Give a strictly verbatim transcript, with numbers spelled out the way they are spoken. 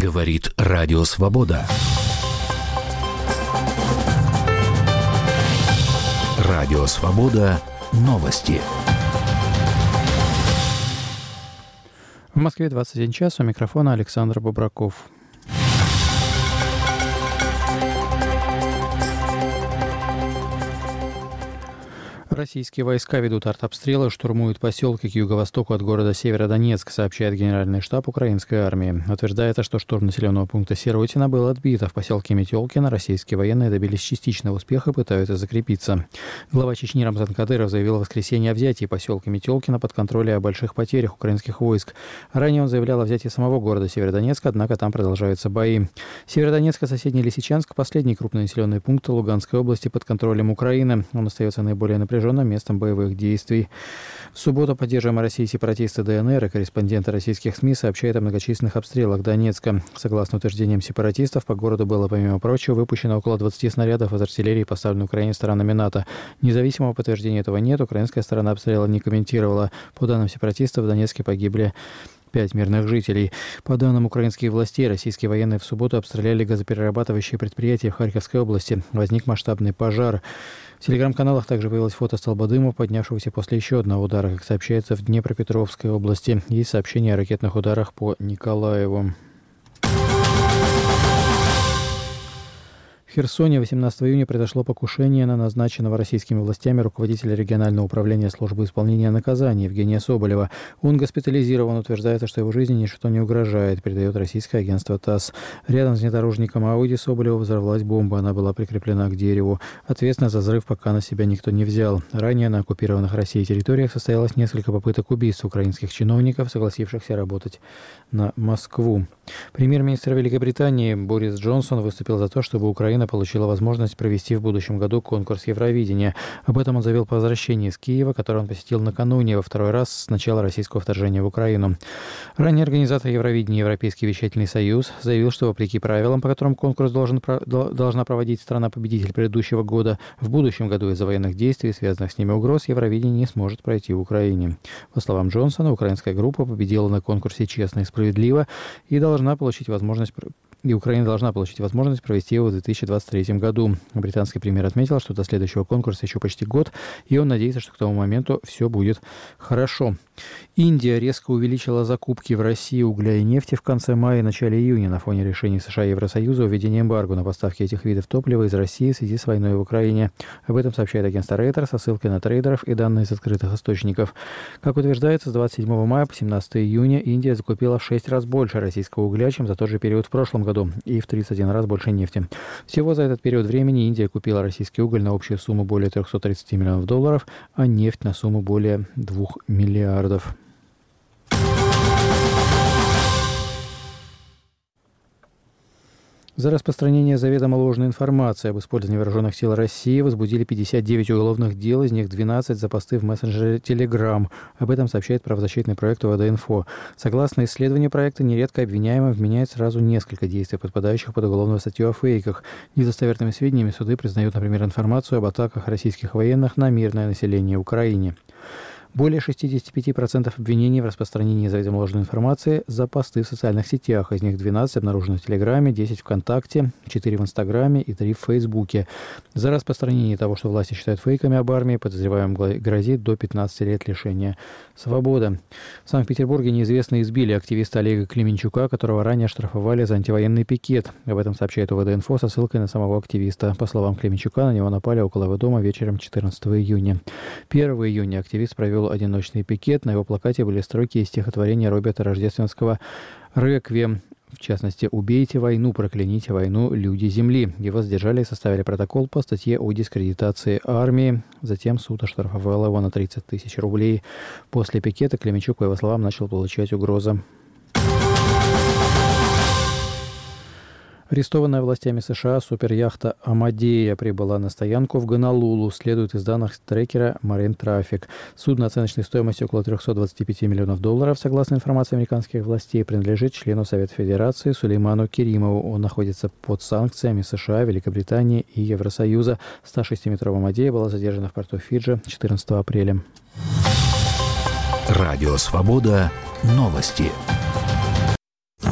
Говорит Радио Свобода. Радио Свобода. Новости. В Москве двадцать один час. У микрофона Александр Бобраков. Российские войска ведут артобстрелы, штурмуют поселки к юго-востоку от города Северодонецк, сообщает Генеральный штаб украинской армии. Утверждается, что штурм населенного пункта Сиротино был отбит, а в поселке Метелкино российские военные добились частичного успеха и пытаются закрепиться. Глава Чечни Рамзан Кадыров заявил в воскресенье о взятии поселка Метелкино под контролем и о больших потерях украинских войск. Ранее он заявлял о взятии самого города Северодонецка, однако там продолжаются бои. Северодонецк и соседний Лисичанск – последний крупный населенный пункт Луганской области под контролем Украины. Он остается наиболее напряженным местом боевых действий. В субботу поддерживаемые Россией сепаратисты ДНР и корреспонденты российских СМИ сообщают о многочисленных обстрелах Донецка. Согласно утверждениям сепаратистов, по городу было, помимо прочего, выпущено около двадцати снарядов из артиллерии, поставленной Украине сторонами НАТО. Независимого подтверждения этого нет, украинская сторона обстрела не комментировала. По данным сепаратистов, в Донецке погибли пять мирных жителей. По данным украинских властей, российские военные в субботу обстреляли газоперерабатывающие предприятия в Харьковской области. Возник масштабный пожар. В телеграм-каналах также появилось фото столба дыма, поднявшегося после еще одного удара, как сообщается в Днепропетровской области. Есть сообщения о ракетных ударах по Николаеву. В Херсоне восемнадцатого июня произошло покушение на назначенного российскими властями руководителя регионального управления службы исполнения наказаний Евгения Соболева. Он госпитализирован, утверждается, что его жизни ничто не угрожает, передает российское агентство ТАСС. Рядом с внедорожником Ауди Соболева взорвалась бомба, она была прикреплена к дереву. Ответственность за взрыв пока на себя никто не взял. Ранее на оккупированных Россией территориях состоялось несколько попыток убийств украинских чиновников, согласившихся работать на Москву. Премьер-министр Великобритании Борис Джонсон выступил за то, чтобы Украина получила возможность провести в будущем году конкурс Евровидения. Об этом он заявил по возвращении из Киева, который он посетил накануне, во второй раз с начала российского вторжения в Украину. Ранее организатор Евровидения Европейский вещательный союз заявил, что вопреки правилам, по которым конкурс должен, должна проводить страна-победитель предыдущего года, в будущем году из-за военных действий и связанных с ними угроз Евровидение не сможет пройти в Украине. По словам Джонсона, украинская группа победила на конкурсе честно и справедливо и должна получить возможность и Украина должна получить возможность провести его в две тысячи двадцать третьем году. Британский премьер отметил, что до следующего конкурса еще почти год, и он надеется, что к тому моменту все будет хорошо. Индия резко увеличила закупки в России угля и нефти в конце мая и начале июня на фоне решений США и Евросоюза о введении эмбарго на поставки этих видов топлива из России в связи с войной в Украине. Об этом сообщает агентство Рейтер со ссылкой на трейдеров и данные из открытых источников. Как утверждается, с двадцать седьмого мая по семнадцатого июня Индия закупила в шесть раз больше российского угля, чем за тот же период в прошлом году, и в тридцать один раз больше нефти. Всего за этот период времени Индия купила российский уголь на общую сумму более триста тридцать миллионов долларов, а нефть на сумму более двух миллиардов. За распространение заведомо ложной информации об использовании вооруженных сил России возбудили пятьдесят девять уголовных дел, из них двенадцать за посты в мессенджере Telegram. Об этом сообщает правозащитный проект ОВД-Инфо. Согласно исследованию проекта, нередко обвиняемым вменяют сразу несколько действий, подпадающих под уголовную статью о фейках. Недостоверными сведениями суды признают, например, информацию об атаках российских военных на мирное население Украины. Более шестьдесят пять процентов обвинений в распространении заведомо ложной информации за посты в социальных сетях. Из них двенадцать обнаружено в Телеграме, десять ВКонтакте, четыре в Инстаграме и три в Фейсбуке. За распространение того, что власти считают фейками об армии, подозреваемым грозит до пятнадцати лет лишения свободы. В Санкт-Петербурге неизвестные избили активиста Олега Клименчука, которого ранее оштрафовали за антивоенный пикет. Об этом сообщает ОВД-Инфо со ссылкой на самого активиста. По словам Клименчука, на него напали около его дома вечером четырнадцатого июня. первого июня активист провел одиночный пикет. На его плакате были строки из стихотворения Роберта Рождественского «Реквием». В частности, «Убейте войну, прокляните войну, люди земли». Его задержали и составили протокол по статье о дискредитации армии. Затем суд оштрафовал его на тридцать тысяч рублей. После пикета Клименчук, по его словам, начал получать угрозы. Арестованная властями США суперяхта «Амадея» прибыла на стоянку в Гонолулу, следует из данных трекера Marine Traffic. Судно оценочной стоимостью около триста двадцать пять миллионов долларов, согласно информации американских властей, принадлежит члену Совета Федерации Сулейману Керимову. Он находится под санкциями США, Великобритании и Евросоюза. сто шестиметровая «Амадея» была задержана в порту Фиджи четырнадцатого апреля. Радио «Свобода». Новости.